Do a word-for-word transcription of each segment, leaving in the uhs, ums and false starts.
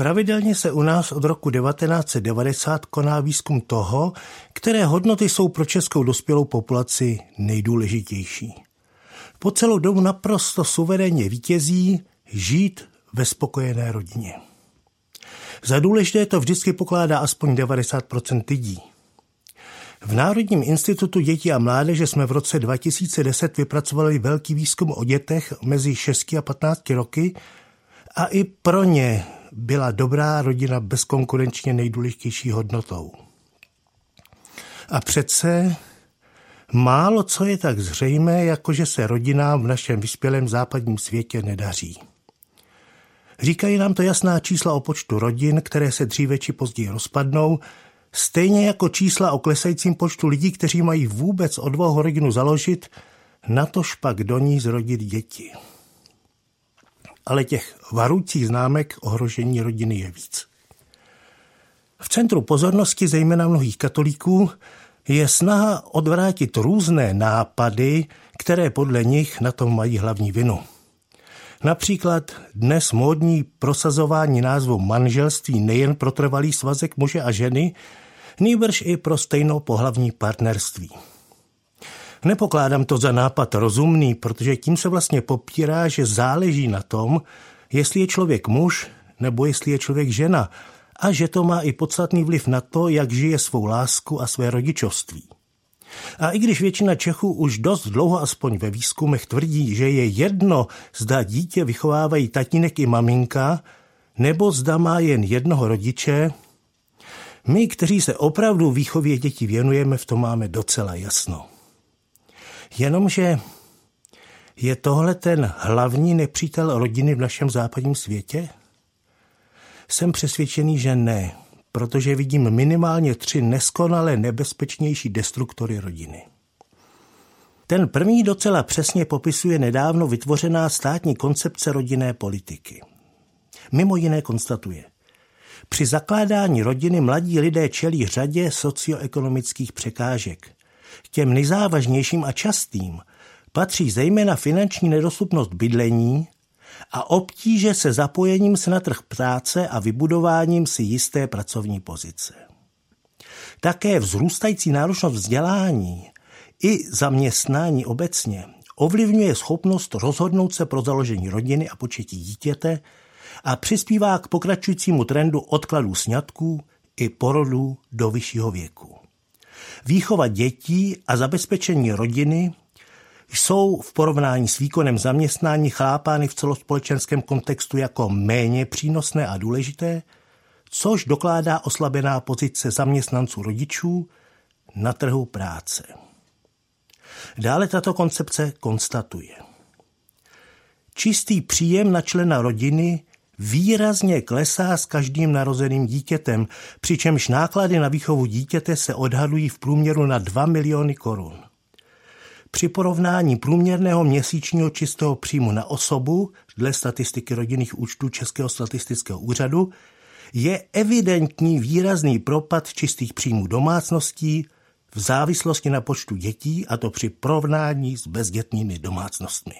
Pravidelně se u nás od roku devatenáct set devadesát koná výzkum toho, které hodnoty jsou pro českou dospělou populaci nejdůležitější. Po celou dobu naprosto suverénně vítězí žít ve spokojené rodině. Za důležité to vždycky pokládá aspoň devadesát procent lidí. V Národním institutu dětí a mládeže jsme v roce dva tisíce deset vypracovali velký výzkum o dětech mezi šesti a patnácti roky a i pro ně byla dobrá rodina bezkonkurenčně nejdůležitější hodnotou. A přece málo co je tak zřejmé, jako že se rodinám v našem vyspělém západním světě nedaří. Říkají nám to jasná čísla o počtu rodin, které se dříve či později rozpadnou, stejně jako čísla o klesajícím počtu lidí, kteří mají vůbec odvahu rodinu založit, natož pak do ní zrodit děti. Ale těch varujících známek ohrožení rodiny je víc. V centru pozornosti zejména mnohých katolíků je snaha odvrátit různé nápady, které podle nich na tom mají hlavní vinu. Například dnes módní prosazování názvu manželství nejen pro trvalý svazek muže a ženy, nýbrž i pro stejnopohlavní partnerství. Nepokládám to za nápad rozumný, protože tím se vlastně popírá, že záleží na tom, jestli je člověk muž nebo jestli je člověk žena, a že to má i podstatný vliv na to, jak žije svou lásku a své rodičovství. A i když většina Čechů už dost dlouho aspoň ve výzkumech tvrdí, že je jedno, zda dítě vychovávají tatínek i maminka, nebo zda má jen jednoho rodiče, my, kteří se opravdu výchově dětí věnujeme, v tom máme docela jasno. Jenomže je tohle ten hlavní nepřítel rodiny v našem západním světě? Jsem přesvědčený, že ne, protože vidím minimálně tři neskonale nebezpečnější destruktory rodiny. Ten první docela přesně popisuje nedávno vytvořená státní koncepce rodinné politiky. Mimo jiné konstatuje: při zakládání rodiny mladí lidé čelí řadě socioekonomických překážek. K těm nejzávažnějším a častým patří zejména finanční nedostupnost bydlení a obtíže se zapojením se na trh práce a vybudováním si jisté pracovní pozice. Také vzrůstající náročnost vzdělání i zaměstnání obecně ovlivňuje schopnost rozhodnout se pro založení rodiny a početí dítěte a přispívá k pokračujícímu trendu odkladů sňatků i porodů do vyššího věku. Výchova dětí a zabezpečení rodiny jsou v porovnání s výkonem zaměstnání chápány v celospolečenském kontextu jako méně přínosné a důležité, což dokládá oslabená pozice zaměstnanců rodičů na trhu práce. Dále tato koncepce konstatuje: čistý příjem na člena rodiny výrazně klesá s každým narozeným dítětem, přičemž náklady na výchovu dítěte se odhadují v průměru na dva miliony korun. Při porovnání průměrného měsíčního čistého příjmu na osobu dle statistiky rodinných účtů Českého statistického úřadu je evidentní výrazný propad čistých příjmů domácností v závislosti na počtu dětí, a to při porovnání s bezdětnými domácnostmi.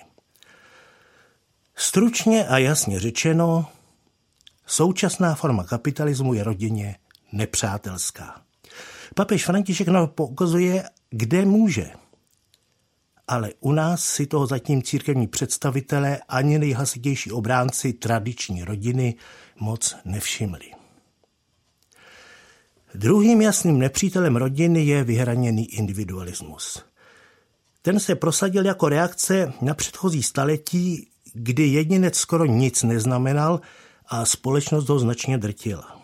Stručně a jasně řečeno, současná forma kapitalismu je rodině nepřátelská. Papež František nám poukazuje, kde může. Ale u nás si toho zatím církevní představitelé ani nejhlasitější obránci tradiční rodiny moc nevšimli. Druhým jasným nepřítelem rodiny je vyhraněný individualismus. Ten se prosadil jako reakce na předchozí staletí, kdy jedinec skoro nic neznamenal a společnost ho značně drtila.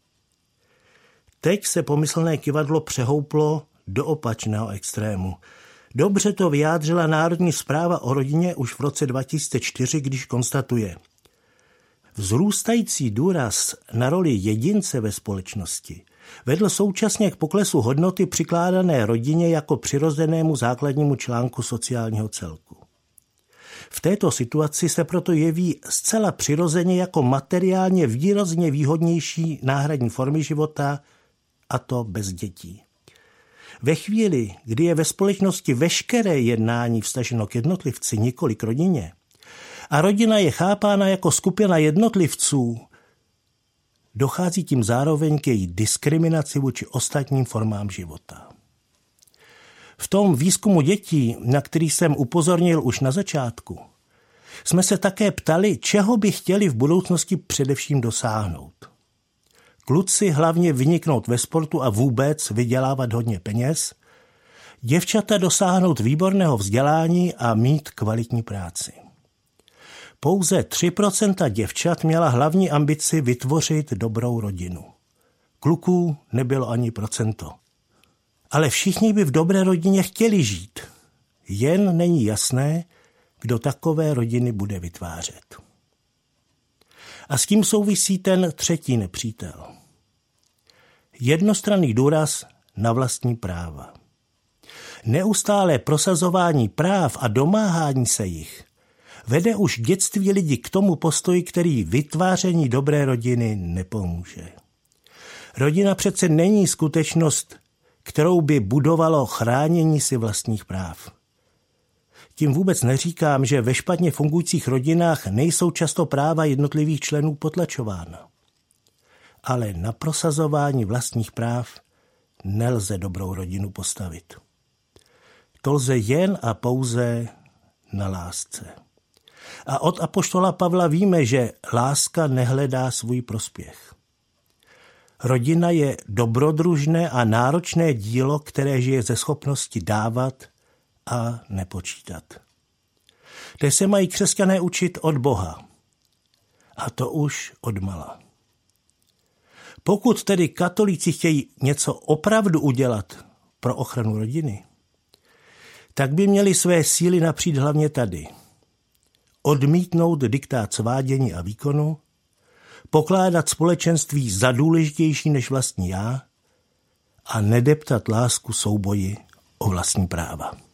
Teď se pomyslné kyvadlo přehouplo do opačného extrému. Dobře to vyjádřila Národní zpráva o rodině už v roce dva tisíce čtyři, když konstatuje: vzrůstající důraz na roli jedince ve společnosti vedl současně k poklesu hodnoty přikládané rodině jako přirozenému základnímu článku sociálního celku. V této situaci se proto jeví zcela přirozeně jako materiálně výrazně výhodnější náhradní formy života, a to bez dětí. Ve chvíli, kdy je ve společnosti veškeré jednání vztaženo k jednotlivci, nikoli k rodině, a rodina je chápána jako skupina jednotlivců, dochází tím zároveň k její diskriminaci vůči ostatním formám života. V tom výzkumu dětí, na který jsem upozornil už na začátku, jsme se také ptali, čeho by chtěli v budoucnosti především dosáhnout. Kluci hlavně vyniknout ve sportu a vůbec vydělávat hodně peněz, děvčata dosáhnout výborného vzdělání a mít kvalitní práci. Pouze tři procenta děvčat měla hlavní ambici vytvořit dobrou rodinu. Kluků nebylo ani procento. Ale všichni by v dobré rodině chtěli žít. Jen není jasné, kdo takové rodiny bude vytvářet. A s tím souvisí ten třetí nepřítel. Jednostranný důraz na vlastní práva. Neustálé prosazování práv a domáhání se jich vede už v dětství lidi k tomu postoji, který vytváření dobré rodiny nepomůže. Rodina přece není skutečnost, kterou by budovalo chránění si vlastních práv. Tím vůbec neříkám, že ve špatně fungujících rodinách nejsou často práva jednotlivých členů potlačována. Ale na prosazování vlastních práv nelze dobrou rodinu postavit. To lze jen a pouze na lásce. A od apoštola Pavla víme, že láska nehledá svůj prospěch. Rodina je dobrodružné a náročné dílo, které žije ze schopnosti dávat a nepočítat. Teď se mají křesťané učit od Boha. A to už odmala. Pokud tedy katolíci chtějí něco opravdu udělat pro ochranu rodiny, tak by měli své síly napřít hlavně tady. Odmítnout diktát svádění a výkonu, pokládat společenství za důležitější než vlastní já a nedeptat lásku souboji o vlastní práva.